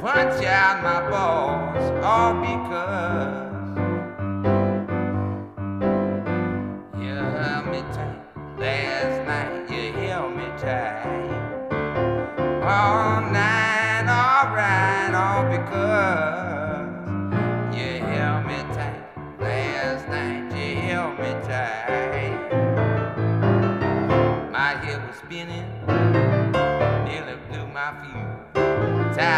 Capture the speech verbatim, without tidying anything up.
punch out my balls, all because you held me tight last night. You held me tight all night, alright, all because you held me tight last night. You held me tight.